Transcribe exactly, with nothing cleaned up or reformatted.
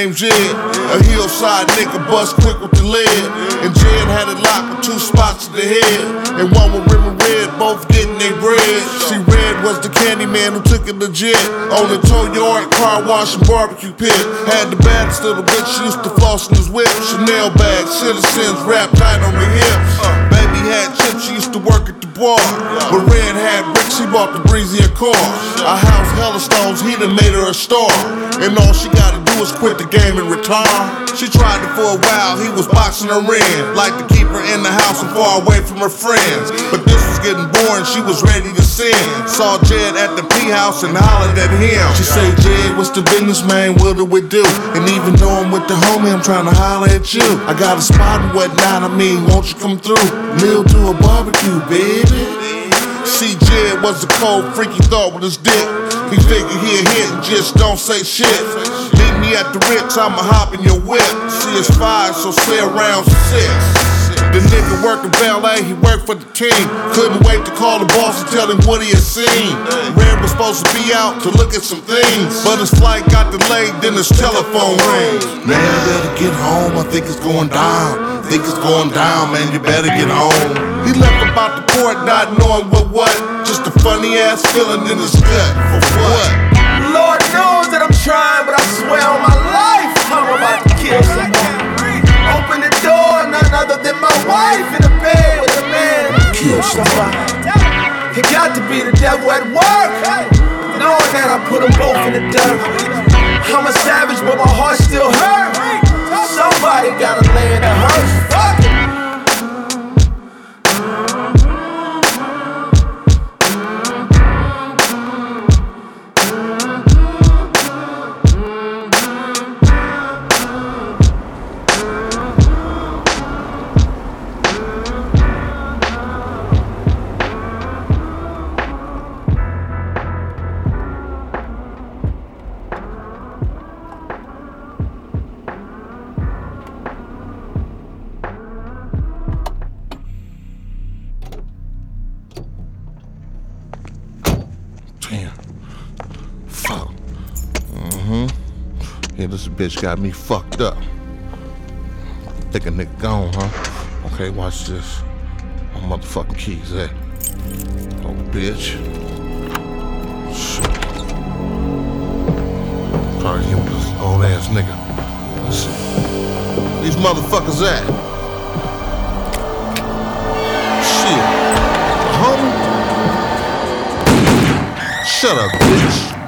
named Jed, a hillside nigga bust quick with the lead. And Jed had it locked with two spots to the head, and one with rim and red, both getting their bread. See, Red was the candy man who took it legit. On the tow yard, car wash and barbecue pit. Had the baddest little bitch, she used to floss in his whip. Chanel bag, citizens wrapped tight on the hips. Baby had chips, she used to work at the bar. But Red had bricks, he bought the breezy a car. A house hella stones, he done made her a star. And all she gotta do is quit the game and retire. She tried it for a while, he was boxing her in. Like to keep her in the house and far away from her friends. But this was getting boring, she was ready to sin. Saw Jed at the P house and hollered at him. She said, Jed, what's the business, man? What do we do? And even though I'm with the homie, I'm trying to holler at you. I got a spot and whatnot, I mean, won't you come through? Meal to a barbecue, baby. See, Jed was a cold freak, he thought with his dick. He figured he'd hit and just don't say shit. Meet me at the Ritz, I'ma hop in your whip. See, it's five, so say around six. The nigga working ballet, he worked for the team. Couldn't wait to call the boss and tell him what he had seen. Red was supposed to be out to look at some things, but his flight got delayed, then his telephone rings. Man, you better get home, I think it's going down. Think it's going down, man, you better get home. He left about the port not knowing what what. Just a funny ass feeling in his gut. For what? Lord knows that I'm trying, but I swear on my life I'm about to kill someone. Open the door, none other than my wife in the bed with a man. Kill somebody. It got to be the devil at work. Knowing that I put them both in the dirt. I'm a savage, but my heart still hurts. Somebody gotta lay in the hearse. Fuck it. Damn. Fuck. Mm-hmm. Yeah, this bitch got me fucked up. Think a nigga gone, huh? Okay, watch this. My motherfucking keys at? Oh, bitch. Shit. Probably him with this old ass nigga. Let's see. These motherfuckers at? Shit. Homie? Shut up, bitch.